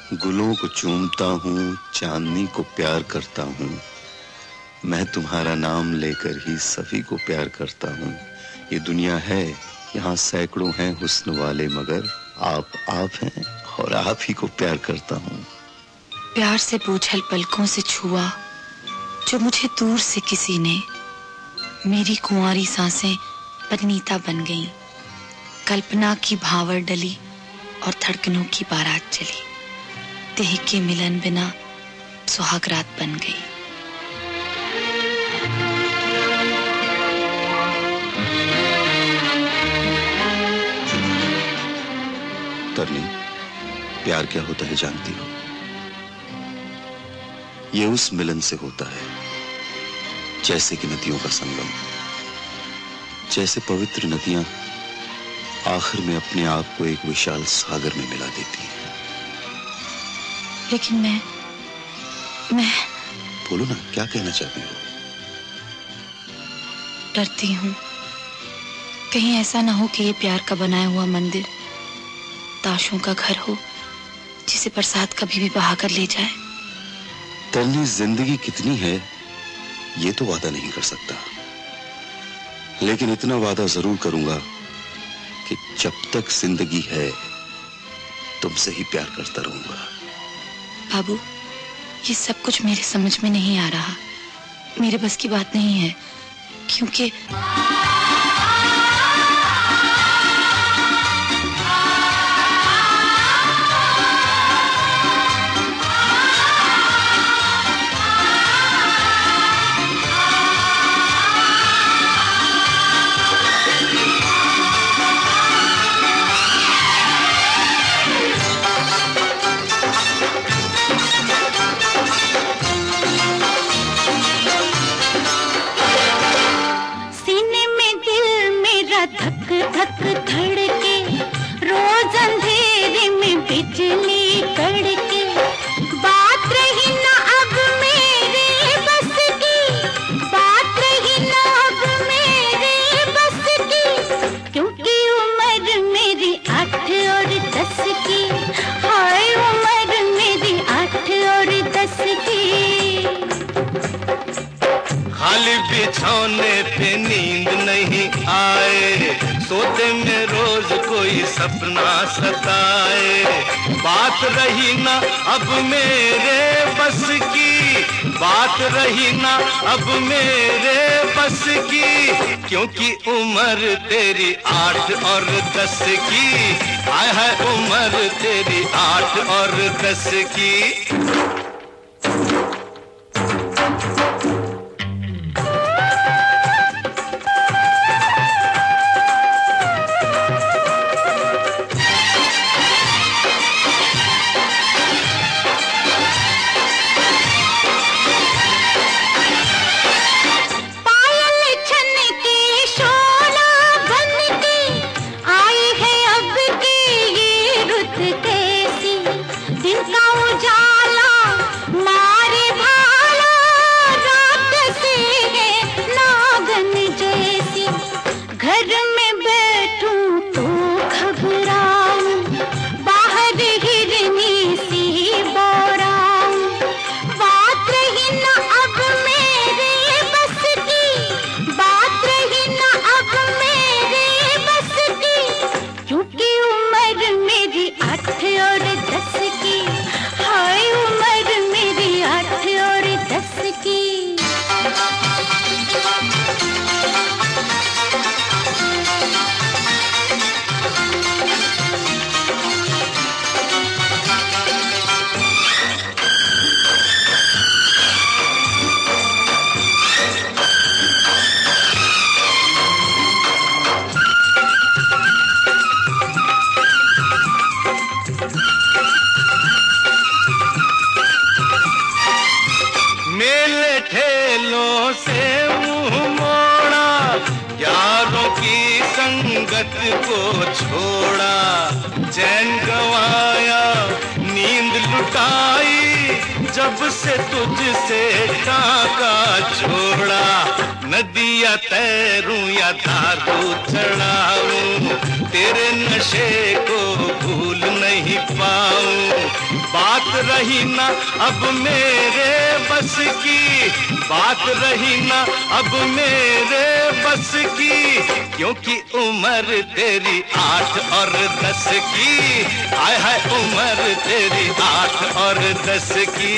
गुलों को चूमता हूँ, चांदनी को प्यार करता हूँ। मैं तुम्हारा नाम लेकर ही सभी को प्यार करता हूँ। ये दुनिया है, यहाँ सैकड़ों हैं हुस्न वाले, मगर आप हैं और आप ही को प्यार करता हूँ। प्यार से बूझल पलकों से छुआ जो मुझे दूर से किसी ने, मेरी कुंवारी सांसें परिणीता बन गईं। कल्पना की भावर डली और धड़कनों की बारात चली। देह के मिलन बिना सुहागरात बन गई। तरनी, प्यार क्या होता है जानती हो? ये उस मिलन से होता है जैसे कि नदियों का संगम। जैसे पवित्र नदियां आखिर में अपने आप को एक विशाल सागर में मिला देती हैं। लेकिन मैं बोलो ना, क्या कहना चाहती हो? डरती हूँ कहीं ऐसा ना हो कि ये प्यार का बनाया हुआ मंदिर ताशों का घर हो जिसे बरसात कभी भी बहा कर ले जाए। तरनी, जिंदगी कितनी है ये तो वादा नहीं कर सकता, लेकिन इतना वादा जरूर करूंगा कि जब तक जिंदगी है तुमसे ही प्यार करता रहूंगा। बाबू, ये सब कुछ मेरे समझ में नहीं आ रहा, मेरे बस की बात नहीं है, क्योंकि धक धक धड़के, रोज अंधेरे में बिजली कड़के। बात रही ना अब मेरे बस की, बात रही ना अब मेरे बस की, क्योंकि उम्र मेरी 8 और 10 की। हाय, उम्र मेरी 8 और 10 की। खाली बिछौने पे नींद नहीं आए, सोते में रोज कोई सपना सताए। बात रही ना अब मेरे बस की, बात रही ना अब मेरे बस की, क्योंकि उम्र तेरी 8 और 10 की। आय है उम्र तेरी 8 और 10 की। ठेलों से मुंह मोड़ा, यारों की संगत को छोड़ा। चैन गंवाया, नींद लुटाई, जब से तुझसे टाका छोड़ा। नदियाँ तैरूं या दारू चढ़ाऊं, तेरे नशे को भूल नहीं पाऊं। बात रही ना अब मेरे बस की, बात रही ना अब मेरे बस की, क्योंकि उम्र तेरी 8 और 10 की, हाय हाय उम्र तेरी 8 और 10 की।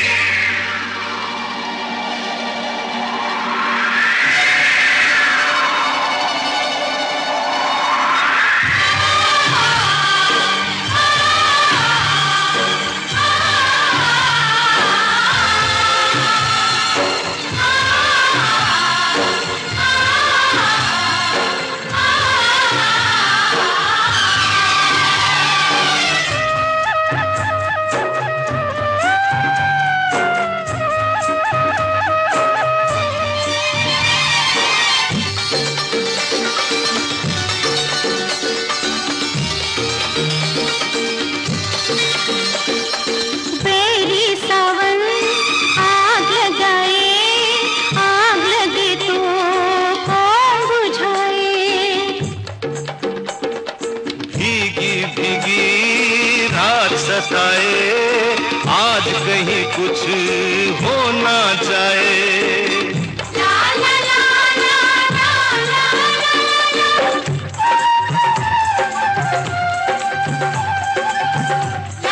आज कहीं कुछ हो ना जाए। ला ला ला ला ला ला ला।